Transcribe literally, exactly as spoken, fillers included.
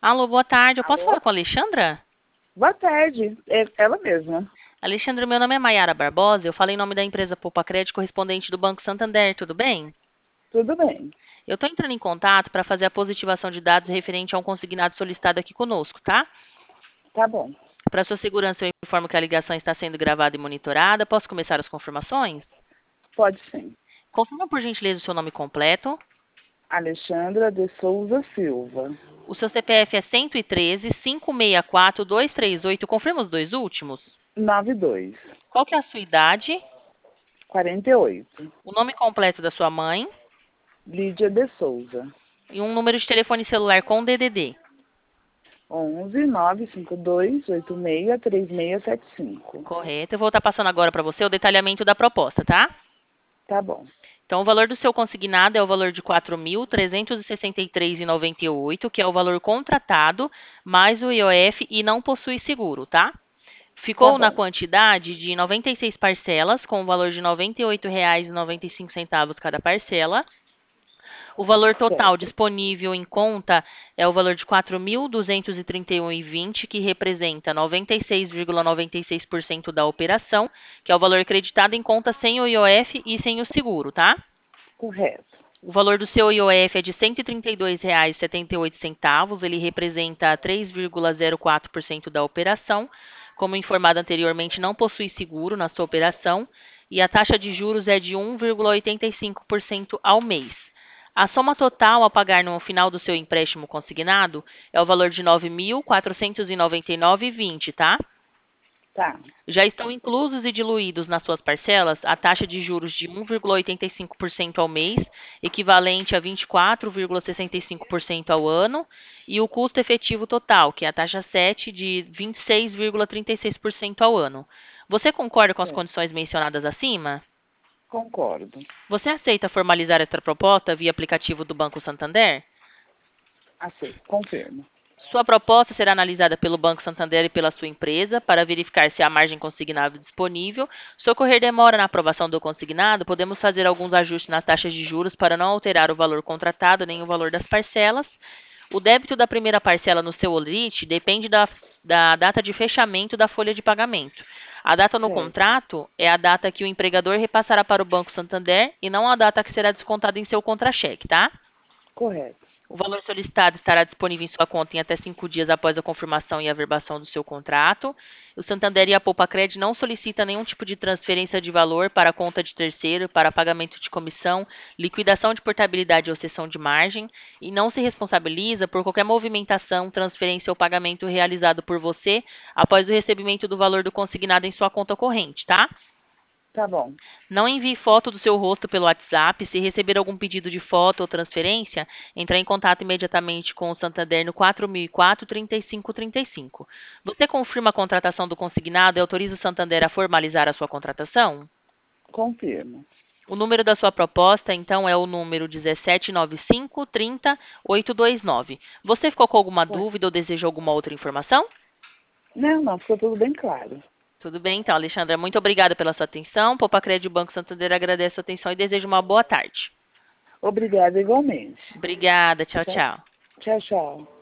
Alô, boa tarde. Eu posso Alô? falar com a Alexandra? Boa tarde, é ela mesma. Alexandra, meu nome é Maiara Barbosa. Eu falei em nome da empresa Poupa Crédito, correspondente do Banco Santander. Tudo bem? Tudo bem? Eu estou entrando em contato para fazer a positivação de dados referente a um consignado solicitado aqui conosco, tá? Tá bom. Para sua segurança, eu informo que a ligação está sendo gravada e monitorada. Posso começar as confirmações? Pode sim. Confirma, por gentileza, o seu nome completo. Alexandra de Souza Silva. O seu C P F é cento e treze, quinhentos e sessenta e quatro, duzentos e trinta e oito. Confirma os dois últimos? Nove dois. Qual que é a sua idade? Quarenta e oito. O nome completo da sua mãe? Lídia de Souza. E um número de telefone celular com D D D. Onze nove cinco dois oito seis três seis sete cinco. Correto. Eu vou estar passando agora para você o detalhamento da proposta, tá? Tá bom. Então, o valor do seu consignado é o valor de quatro mil trezentos e sessenta e três reais e noventa e oito centavos, que é o valor contratado, mais o I O F e não possui seguro, tá? Tá Ficou na bom. quantidade de noventa e seis parcelas, com o valor de noventa e oito reais e noventa e cinco centavos cada parcela. O valor total Certo. disponível em conta é o valor de quatro mil duzentos e trinta e um reais e vinte centavos, que representa noventa e seis vírgula noventa e seis por cento da operação, que é o valor acreditado em conta sem o I O F e sem o seguro, tá? Correto. O valor do seu I O F é de cento e trinta e dois reais e setenta e oito centavos, ele representa três vírgula zero quatro por cento da operação. Como informado anteriormente, não possui seguro na sua operação e a taxa de juros é de um vírgula oitenta e cinco por cento ao mês. A soma total a pagar no final do seu empréstimo consignado é o valor de nove mil quatrocentos e noventa e nove reais e vinte centavos, tá? Tá. Já estão inclusos e diluídos nas suas parcelas a taxa de juros de um vírgula oitenta e cinco por cento ao mês, equivalente a vinte e quatro vírgula sessenta e cinco por cento ao ano, e o custo efetivo total, que é a taxa sete, de vinte e seis vírgula trinta e seis por cento ao ano. Você concorda com as Certo. condições mencionadas acima? Concordo. Você aceita formalizar esta proposta via aplicativo do Banco Santander? Aceito. Confirmo. Sua proposta será analisada pelo Banco Santander e pela sua empresa para verificar se há margem consignada disponível. Se ocorrer demora na aprovação do consignado, podemos fazer alguns ajustes nas taxas de juros para não alterar o valor contratado nem o valor das parcelas. O débito da primeira parcela no seu OLRIT depende da, da data de fechamento da folha de pagamento. A data no Certo. contrato é a data que o empregador repassará para o Banco Santander e não a data que será descontada em seu contra-cheque, tá? Correto. O valor solicitado estará disponível em sua conta em até cinco dias após a confirmação e averbação do seu contrato. O Santander e a Poupa-Cred não solicitam nenhum tipo de transferência de valor para a conta de terceiro, para pagamento de comissão, liquidação de portabilidade ou cessão de margem e não se responsabiliza por qualquer movimentação, transferência ou pagamento realizado por você após o recebimento do valor do consignado em sua conta corrente, tá? Tá bom. Não envie foto do seu rosto pelo WhatsApp. Se receber algum pedido de foto ou transferência, entrar em contato imediatamente com o Santander no quatro mil e quatro, trinta e cinco trinta e cinco. Você confirma a contratação do consignado e autoriza o Santander a formalizar a sua contratação? Confirmo. O número da sua proposta, então, é o número um sete nove cinco, trinta, oitocentos e vinte e nove. Você ficou com alguma Correto. dúvida ou deseja alguma outra informação? Não, não, ficou tudo bem claro. Tudo bem, então, Alexandra. Muito obrigada pela sua atenção. Poupa Crédito Banco Santander agradece a sua atenção e deseja uma boa tarde. Obrigada igualmente. Obrigada. Tchau, Tchau, tchau. tchau. Tchau.